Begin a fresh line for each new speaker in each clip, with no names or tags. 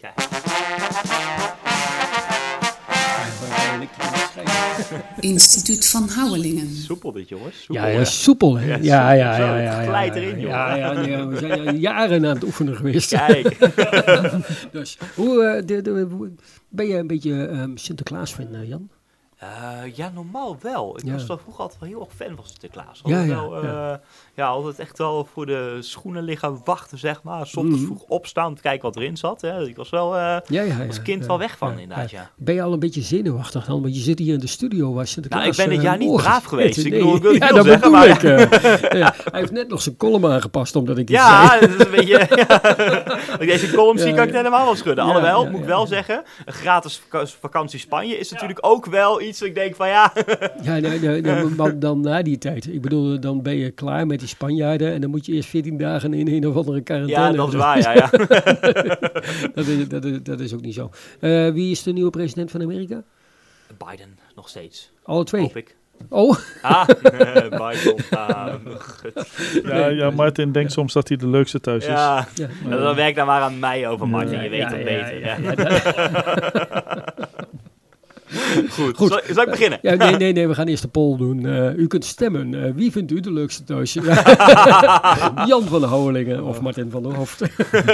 Kijk.
Instituut van Houwelingen.
Soepel dit, jongens.
Soepel, ja, soepel. Hè?
Ja. Het glijdt erin,
jongen. Ja, we zijn jaren aan het oefenen geweest.
Kijk.
Dus, ben je een beetje Sinterklaas-fan, Jan?
Ja, normaal wel. Ik was vroeger altijd wel heel erg fan van Sinterklaas. Altijd echt wel voor de schoenen liggen wachten, zeg maar. Soms vroeg opstaan, te kijken wat erin zat. Hè. Ik was wel als kind wel weg van, inderdaad, ja.
Ben je al een beetje zenuwachtig dan? Want je zit hier in de studio waar Sinterklaas...
Nou, ik ben dit jaar niet braaf geweest.
Nee.
Ik wil niet
dat
zeggen,
maar... Hij heeft net nog zijn column aangepast, omdat ik iets zei.
Ja, dat is een beetje... Als ik deze column zie, kan ik het helemaal wel schudden. Alhoewel, moet ik wel zeggen, een gratis vakantie Spanje is natuurlijk ook wel iets dat ik denk van
maar dan na die tijd. Ik bedoel, dan ben je klaar met die Spanjaarden en dan moet je eerst 14 dagen in een of andere quarantaine.
Ja, dat is waar, ja.
Dat is ook niet zo. Wie is de nieuwe president van Amerika?
Biden, nog steeds.
Alle twee?
Hoop ik.
Oh.
Biden.
Ja, Martin denkt soms dat hij de leukste thuis is.
Ja. Dan werk dan maar aan mij over, Martin. Je weet het beter. Goed. Zal ik beginnen?
Ja, nee, we gaan eerst de poll doen. U kunt stemmen. Wie vindt u de leukste thuis? Jan van de Houwelingen of Martin van der Hoofd?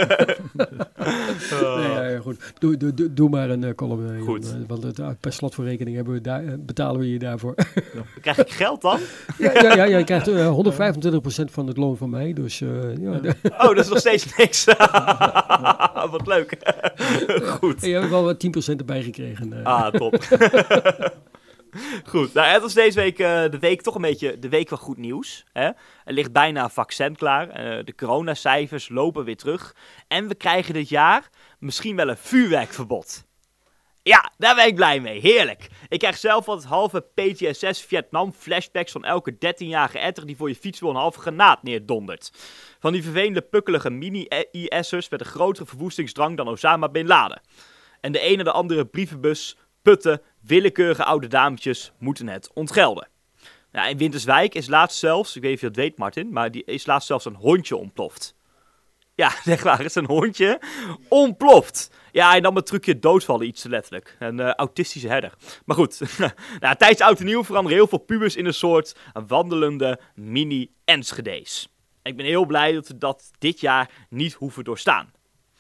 Goed. Doe maar een column.
Goed.
Want per slotverrekening betalen we je daarvoor.
Krijg ik geld dan?
Ja, je krijgt 125% van het loon van mij. Dus,
dat is nog steeds niks. Wat leuk. Goed.
Je hebt wel wat 10% erbij gekregen.
Top. Goed, nou het was deze week de week toch een beetje de week van goed nieuws. Hè? Er ligt bijna een vaccin klaar. De coronacijfers lopen weer terug. En we krijgen dit jaar misschien wel een vuurwerkverbod. Ja, daar ben ik blij mee. Heerlijk. Ik krijg zelf wat halve PTSS Vietnam flashbacks van elke 13-jarige etter die voor je fiets wil een halve granaat neerdondert. Van die vervelende pukkelige mini-IS'ers met een grotere verwoestingsdrang dan Osama Bin Laden. En de ene de andere brievenbus, putten, willekeurige oude dametjes moeten het ontgelden. Nou, in Winterswijk is laatst zelfs, ik weet niet of je dat weet Martin, maar die is laatst zelfs een hondje ontploft. Ja, zeg maar, het is een hondje ontploft. Ja, en dan met trucje doodvallen iets te letterlijk. Een autistische herder. Maar goed, tijdens Oud en Nieuw veranderen heel veel pubers in een soort wandelende mini-Enschede's. Ik ben heel blij dat we dat dit jaar niet hoeven doorstaan.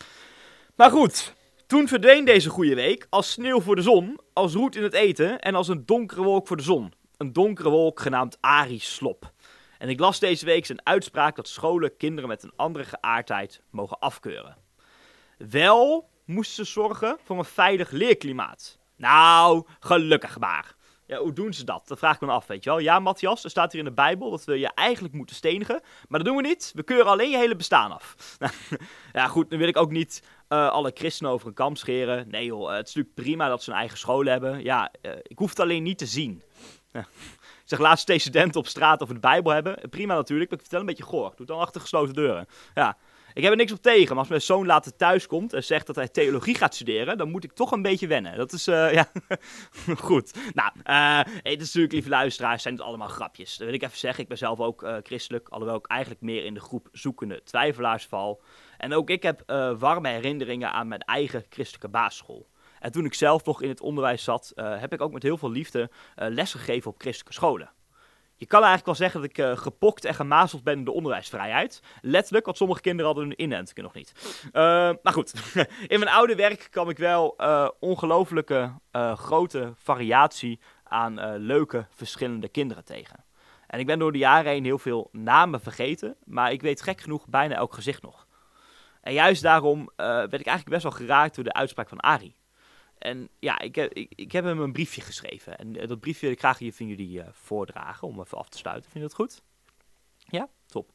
Maar goed, toen verdween deze goede week als sneeuw voor de zon, als roet in het eten en als een donkere wolk voor de zon. Een donkere wolk genaamd Arie Slob. En ik las deze week zijn uitspraak dat scholen kinderen met een andere geaardheid mogen afkeuren. Wel moesten ze zorgen voor een veilig leerklimaat. Nou, gelukkig maar. Ja, hoe doen ze dat? Dat vraag ik me af, weet je wel. Ja, Matthias, er staat hier in de Bijbel dat we je eigenlijk moeten stenigen. Maar dat doen we niet. We keuren alleen je hele bestaan af. Ja, goed, nu wil ik ook niet alle christenen over een kam scheren. Nee joh, het is natuurlijk prima dat ze een eigen school hebben. Ja, ik hoef het alleen niet te zien. Ik zeg laatst twee studenten op straat over de Bijbel hebben. Prima natuurlijk, maar ik vertel een beetje goor. Doe het dan achter gesloten deuren. Ja, ik heb er niks op tegen. Maar als mijn zoon later thuis komt en zegt dat hij theologie gaat studeren, dan moet ik toch een beetje wennen. Dat is, goed. Nou, het is natuurlijk, lieve luisteraars, zijn het allemaal grapjes. Dat wil ik even zeggen. Ik ben zelf ook christelijk, alhoewel ik eigenlijk meer in de groep zoekende twijfelaars val. En ook ik heb warme herinneringen aan mijn eigen christelijke basisschool. En toen ik zelf nog in het onderwijs zat, heb ik ook met heel veel liefde les gegeven op christelijke scholen. Je kan eigenlijk wel zeggen dat ik gepokt en gemazeld ben in de onderwijsvrijheid. Letterlijk, want sommige kinderen hadden hun inenting nog niet. Maar goed, in mijn oude werk kwam ik wel ongelofelijke grote variatie aan leuke verschillende kinderen tegen. En ik ben door de jaren heen heel veel namen vergeten, maar ik weet gek genoeg bijna elk gezicht nog. En juist daarom werd ik eigenlijk best wel geraakt door de uitspraak van Arie. En ja, ik heb hem een briefje geschreven. En dat briefje wil ik graag hier van jullie voordragen, om even af te sluiten. Vind je dat goed? Ja? Top.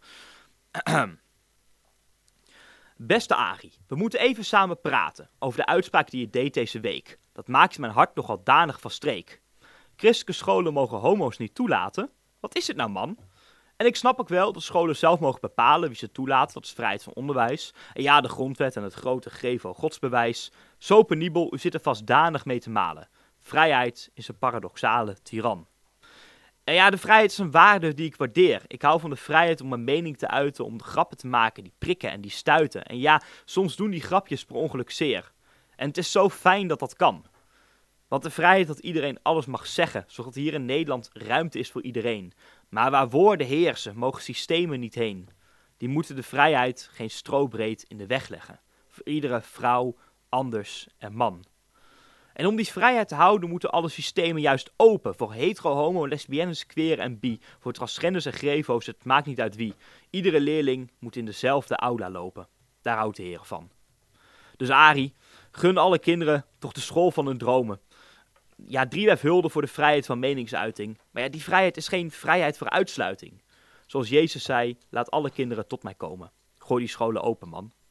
Beste Arie, we moeten even samen praten over de uitspraak die je deed deze week. Dat maakt mijn hart nogal danig van streek. Christelijke scholen mogen homo's niet toelaten. Wat is het nou, man? En ik snap ook wel dat scholen zelf mogen bepalen wie ze toelaten, dat is vrijheid van onderwijs. En ja, de grondwet en het grote Grevo godsbewijs. Zo penibel, u zit er vast danig mee te malen. Vrijheid is een paradoxale tiran. En ja, de vrijheid is een waarde die ik waardeer. Ik hou van de vrijheid om mijn mening te uiten, om de grappen te maken die prikken en die stuiten. En ja, soms doen die grapjes per ongeluk zeer. En het is zo fijn dat dat kan. Want de vrijheid dat iedereen alles mag zeggen, zodat hier in Nederland ruimte is voor iedereen. Maar waar woorden heersen, mogen systemen niet heen. Die moeten de vrijheid geen strobreed in de weg leggen. Voor iedere vrouw, anders en man. En om die vrijheid te houden moeten alle systemen juist open. Voor hetero, homo, lesbiennes, queer en bi. Voor transgenders en grevo's, het maakt niet uit wie. Iedere leerling moet in dezelfde aula lopen. Daar houdt de Heer van. Dus Arie, gun alle kinderen toch de school van hun dromen. Ja, Driewerf hulde voor de vrijheid van meningsuiting. Maar ja, die vrijheid is geen vrijheid voor uitsluiting. Zoals Jezus zei, laat alle kinderen tot mij komen. Gooi die scholen open, man.